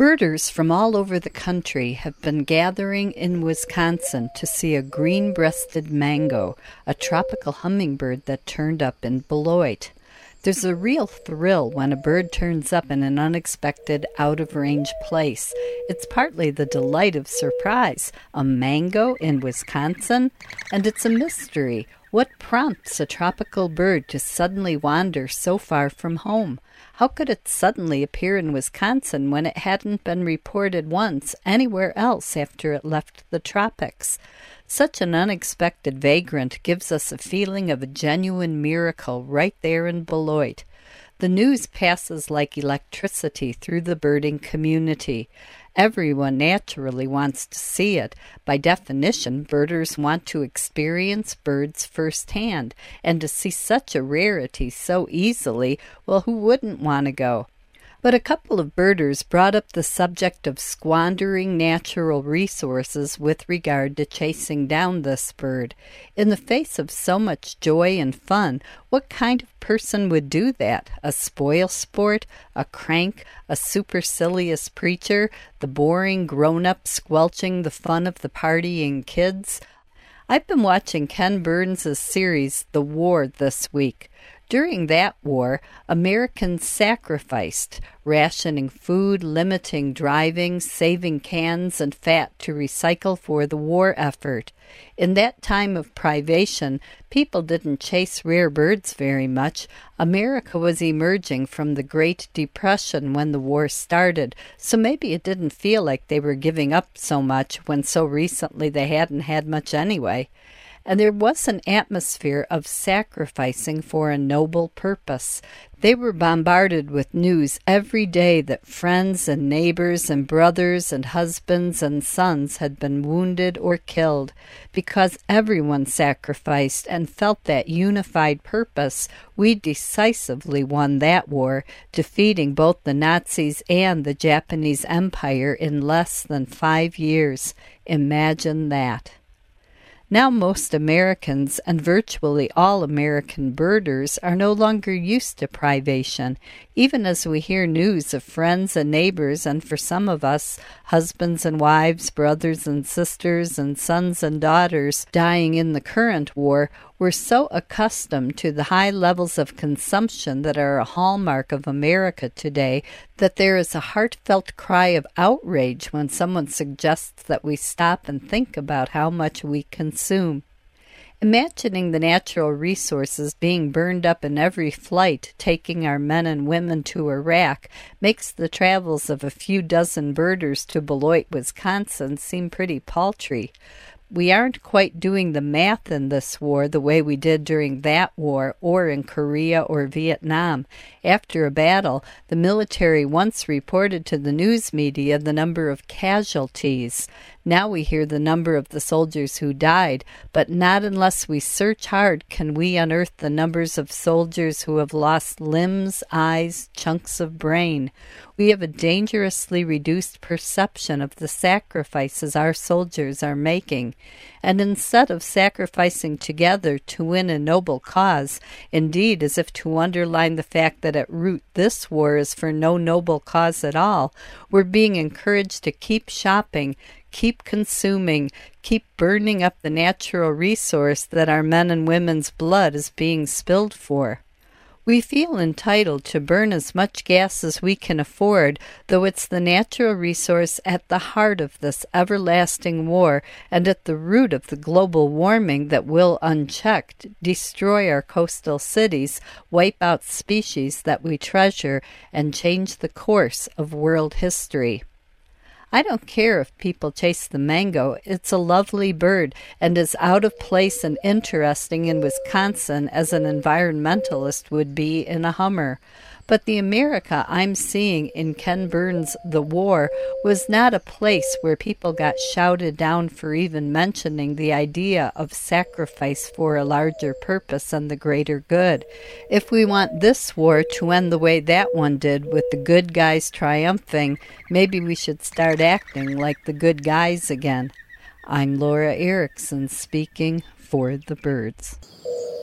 Birders from all over the country have been gathering in Wisconsin to see a green-breasted mango, a tropical hummingbird that turned up in Beloit. There's a real thrill when a bird turns up in an unexpected, out-of-range place. It's partly the delight of surprise. A mango in Wisconsin? And it's a mystery. What prompts a tropical bird to suddenly wander so far from home? How could it suddenly appear in Wisconsin when it hadn't been reported once anywhere else after it left the tropics? Such an unexpected vagrant gives us a feeling of a genuine miracle right there in Beloit. The news passes like electricity through the birding community. Everyone naturally wants to see it. By definition, birders want to experience birds firsthand, and to see such a rarity so easily, well, who wouldn't want to go? But a couple of birders brought up the subject of squandering natural resources with regard to chasing down this bird. In the face of so much joy and fun, what kind of person would do that? A spoil sport? A crank? A supercilious preacher? The boring grown-up squelching the fun of the partying kids? I've been watching Ken Burns' series, The War, this week. During that war, Americans sacrificed, rationing food, limiting driving, saving cans and fat to recycle for the war effort. In that time of privation, people didn't chase rare birds very much. America was emerging from the Great Depression when the war started, so maybe it didn't feel like they were giving up so much when so recently they hadn't had much anyway. And there was an atmosphere of sacrificing for a noble purpose. They were bombarded with news every day that friends and neighbors and brothers and husbands and sons had been wounded or killed. Because everyone sacrificed and felt that unified purpose, we decisively won that war, defeating both the Nazis and the Japanese Empire in less than 5 years. Imagine that. Now most Americans and virtually all American birders are no longer used to privation, even as we hear news of friends and neighbors, and for some of us, husbands and wives, brothers and sisters, and sons and daughters dying in the current war. We're so accustomed to the high levels of consumption that are a hallmark of America today that there is a heartfelt cry of outrage when someone suggests that we stop and think about how much we consume. Imagining the natural resources being burned up in every flight taking our men and women to Iraq makes the travels of a few dozen birders to Beloit, Wisconsin seem pretty paltry. We aren't quite doing the math in this war the way we did during that war or in Korea or Vietnam. After a battle, the military once reported to the news media the number of casualties. Now we hear the number of the soldiers who died, but not unless we search hard can we unearth the numbers of soldiers who have lost limbs, eyes, chunks of brain. We have a dangerously reduced perception of the sacrifices our soldiers are making. And instead of sacrificing together to win a noble cause, indeed as if to underline the fact that at root this war is for no noble cause at all, we're being encouraged to keep shopping, keep consuming, keep burning up the natural resource that our men and women's blood is being spilled for. We feel entitled to burn as much gas as we can afford, though it's the natural resource at the heart of this everlasting war and at the root of the global warming that will, unchecked, destroy our coastal cities, wipe out species that we treasure, and change the course of world history. I don't care if people chase the mango. It's a lovely bird and as out of place and interesting in Wisconsin as an environmentalist would be in a Hummer. But the America I'm seeing in Ken Burns' The War was not a place where people got shouted down for even mentioning the idea of sacrifice for a larger purpose and the greater good. If we want this war to end the way that one did, with the good guys triumphing, maybe we should start acting like the good guys again. I'm Laura Erickson speaking for the birds.